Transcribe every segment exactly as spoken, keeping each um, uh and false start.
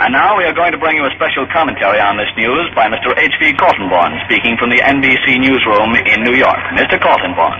And now we are going to bring you a special commentary on this news by Mister H V Kaltenborn, speaking from the N B C newsroom in New York. Mister Kaltenborn.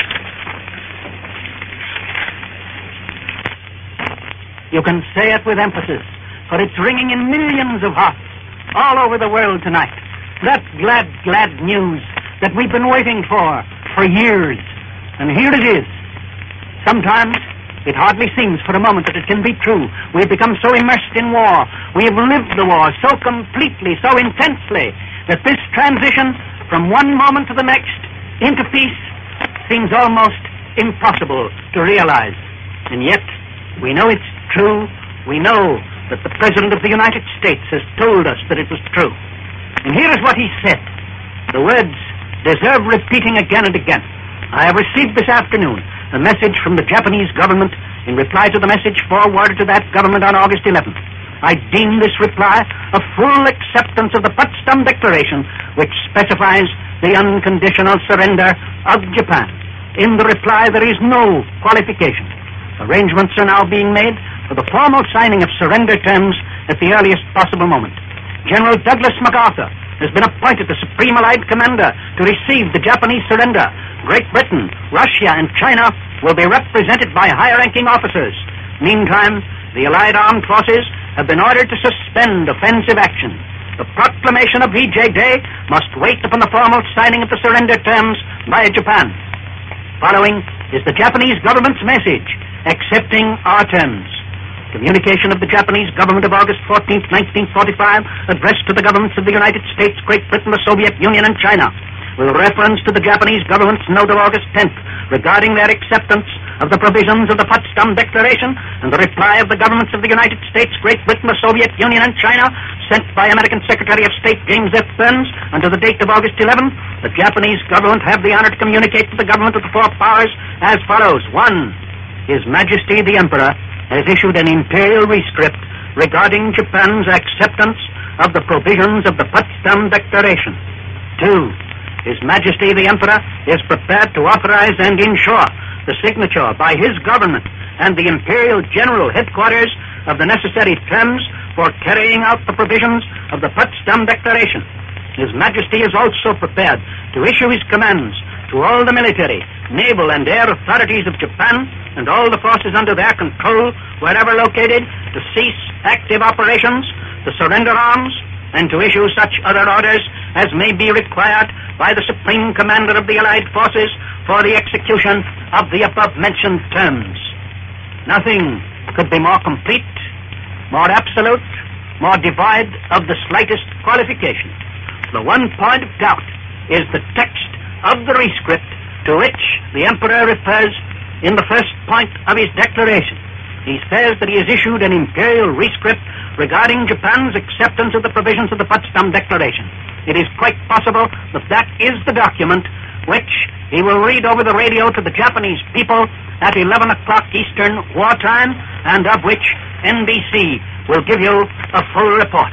You can say it with emphasis, for it's ringing in millions of hearts all over the world tonight. That glad, glad news that we've been waiting for for years. And here it is. Sometimes it hardly seems for a moment that it can be true. We've become so immersed in war. We have lived the war so completely, so intensely, that this transition from one moment to the next into peace seems almost impossible to realize. And yet, we know it's true. We know that the President of the United States has told us that it was true. And here is what he said. The words deserve repeating again and again. I have received this afternoon a message from the Japanese government in reply to the message forwarded to that government on August eleventh. I deem this reply a full acceptance of the Potsdam Declaration, which specifies the unconditional surrender of Japan. In the reply, there is no qualification. Arrangements are now being made for the formal signing of surrender terms at the earliest possible moment. General Douglas MacArthur has been appointed the Supreme Allied Commander to receive the Japanese surrender. Great Britain, Russia, and China will be represented by high-ranking officers. Meantime, the Allied armed forces have been ordered to suspend offensive action. The proclamation of V J Day must wait upon the formal signing of the surrender terms by Japan. Following is the Japanese government's message accepting our terms. Communication of the Japanese government of August fourteenth, nineteen forty-five, addressed to the governments of the United States, Great Britain, the Soviet Union, and China, with reference to the Japanese government's note of August tenth regarding their acceptance of the provisions of the Potsdam Declaration, and the reply of the governments of the United States, Great Britain, the Soviet Union, and China, sent by American Secretary of State James F. Burns under the date of August eleventh, the Japanese government have the honor to communicate to the government of the four powers as follows. One, His Majesty the Emperor has issued an imperial rescript regarding Japan's acceptance of the provisions of the Potsdam Declaration. Two, His Majesty the Emperor is prepared to authorize and ensure the signature by his government and the Imperial General Headquarters of the necessary terms for carrying out the provisions of the Potsdam Declaration. His Majesty is also prepared to issue his commands to all the military, naval, and air authorities of Japan and all the forces under their control, wherever located, to cease active operations, to surrender arms, and to issue such other orders as may be required by the Supreme Commander of the Allied Forces for the execution of the above-mentioned terms. Nothing could be more complete, more absolute, more devoid of the slightest qualification. The one point of doubt is the text of the rescript to which the Emperor refers in the first point of his declaration. He says that he has issued an imperial rescript regarding Japan's acceptance of the provisions of the Potsdam Declaration. It is quite possible that that is the document which he will read over the radio to the Japanese people at eleven o'clock Eastern wartime, and of which N B C will give you a full report.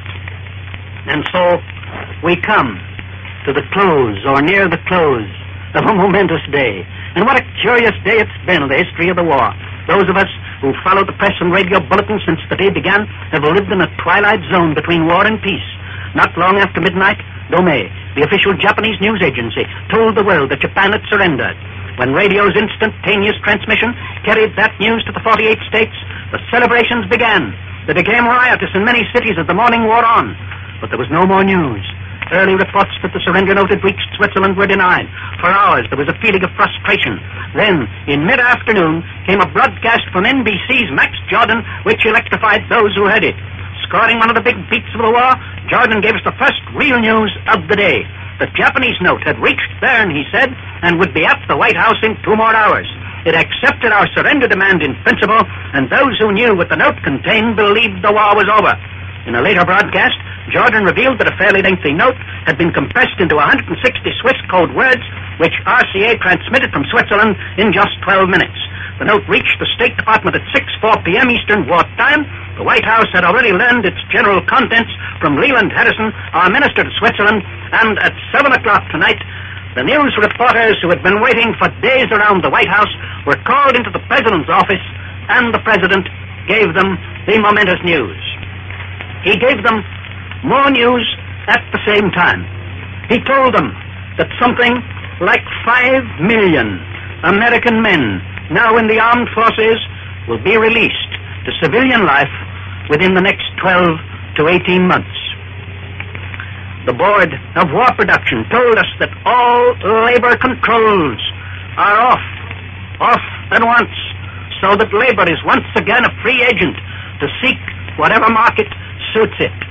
And so we come to the close, or near the close, of a momentous day. And what a curious day it's been in the history of the war. Those of us who followed the press and radio bulletins since the day began have lived in a twilight zone between war and peace. Not long after midnight, Domei, the official Japanese news agency, told the world that Japan had surrendered. When radio's instantaneous transmission carried that news to the forty-eight states, the celebrations began. They became riotous in many cities as the morning wore on. But there was no more news. Early reports that the surrender note had reached Switzerland were denied. For hours, there was a feeling of frustration. Then, in mid-afternoon, came a broadcast from N B C's Max Jordan, which electrified those who heard it. Scoring one of the big beats of the war, Jordan gave us the first real news of the day. The Japanese note had reached Bern, he said, and would be at the White House in two more hours. It accepted our surrender demand in principle, and those who knew what the note contained believed the war was over. In a later broadcast, Jordan revealed that a fairly lengthy note had been compressed into one hundred sixty Swiss code words, which R C A transmitted from Switzerland in just twelve minutes. The note reached the State Department at six oh four p.m. Eastern Wartime. The White House had already learned its general contents from Leland Harrison, our minister to Switzerland, and at seven o'clock tonight, the news reporters who had been waiting for days around the White House were called into the President's office, and the President gave them the momentous news. he gave them more news at the same time. He told them that something like five million American men now in the armed forces will be released to civilian life within the next twelve to eighteen months. The Board of War Production told us that all labor controls are off, off at once, so that labor is once again a free agent to seek whatever market suits it.